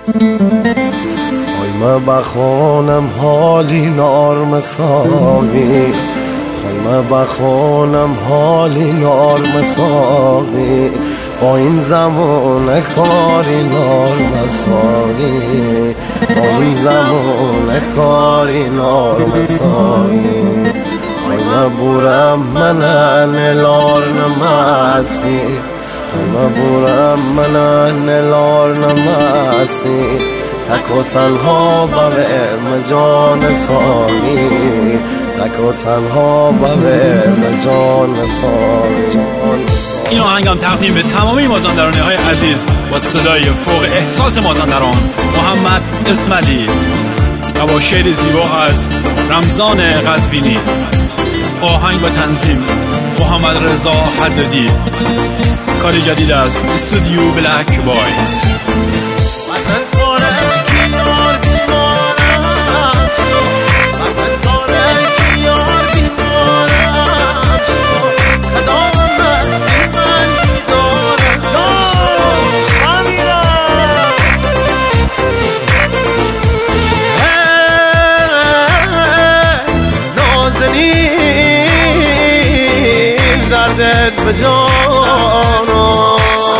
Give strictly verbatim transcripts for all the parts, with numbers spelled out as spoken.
ما بخونم حالی نار مساقی خواهی ما بخونم حالی نار مساقی با این زمان کاری نار مساقی با این زمان کاری نار مساقی خواهی ما بورم منن لار نمستی خواهی ما بورم منن لار نمستی تک و تنها بویم جان ساقی تک و تنها بویم جان ساقی. این آهنگم تقدیم به تمامی مازندرانی های عزیز با صدای فوق احساس مازندران محمد اسماعیلی و با شعر زیبا از رمضان قزوینی. آهنگ با تنظیم محمد رضا حدادی. کاری جدید از استودیو بلک بایز. دردت به جانم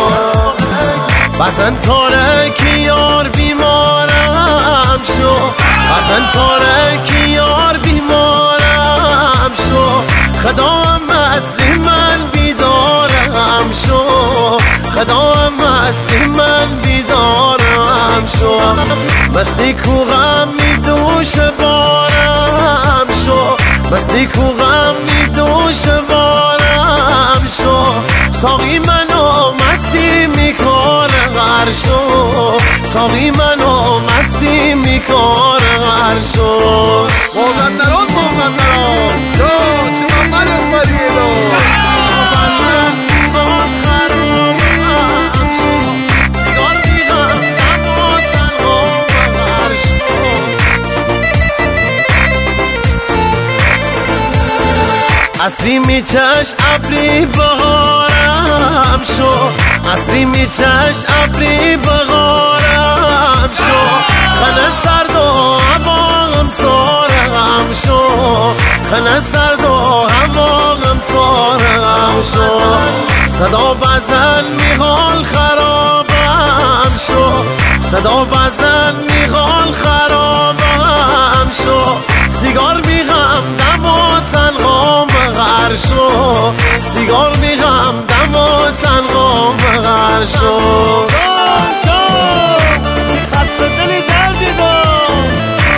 بزن تارکی یار بیمارم شو بزن تارکی یار بیمارم شو خدام اصلی من بیدارم شو خدام اصلی من بیدارم شو مستی کو غم می دوش بارم شو مستی کو غم می دوش بارم شو ساقی منو مستی میکار غر شو ساقی منو مستی میکار غر شو. مازندران مازندران یا چه محمد اسماعیلی اصلی میچش ابری بغارم شو اصلی میچش ابری بغارم شو خنه سرد و هواغم تارم شو خنه سرد و هواغم تارم شو صدا بزن میغال خرابم شو صدا بزن میغال خرابم شو سیگار میغم دم و تنغام غر شو سیگار میغم دم و تنغام غر شو. خسته دلی دردی دار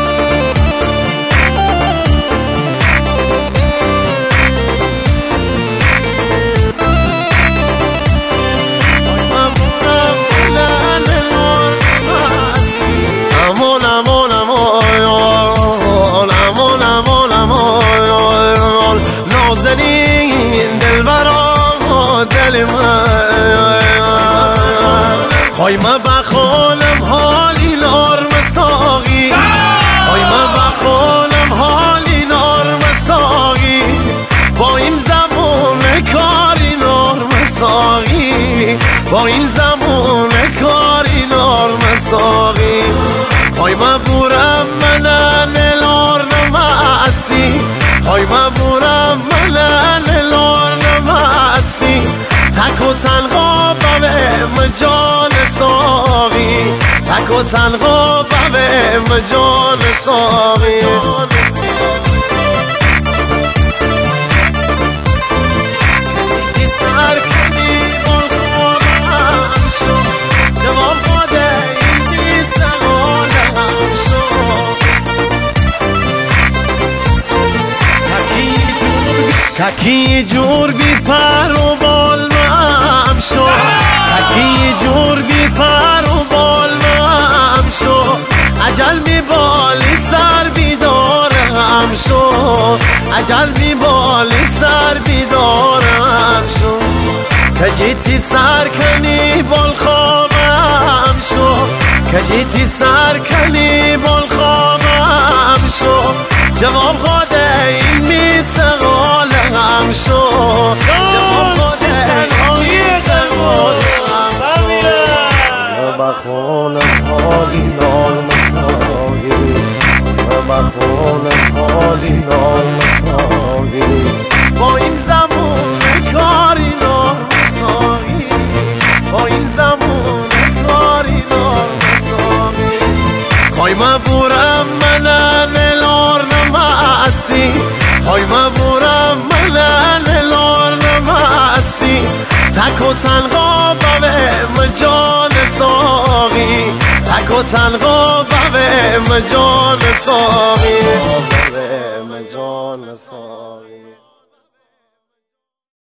امون امون امون امون امون امون نازنین دلبرا دل من خواهی ما بخونم حالی نار مساقی خواهی ما بخونم حالی نار مساقی با این زبون کاری نار مساقی با این زبون کاری نار مساقی خواهی ما بورم منن لار نمستی خواهی ما بورم منن لار نمستی تک و تنها بویم جان ساقی تک و تنها بویم جان ساقی. تکی جور بی پر و بال مم شو تکی جور بی پر و بال مم شو عجل می بالی سر بیدارم شو عجل می بالی سر بیدارم شو کجیتی سر کنی بال خوابم شو کجیتی سر کنی بال خوابم شو جواب خواده این می سغال غم شو جواب خواده این می سغال غم بخون خالی نال مساقی بخون خالی نال مساقی با این زمان کاری نال مساقی با این زمان کاری نال مساقی خواهی مبورم من نلار نمستی خواهی مبورم من نلار نمستی تک و تنها بوه مجان ساقی تک و تنها بوه مجان ساقی بوه مجان ساقی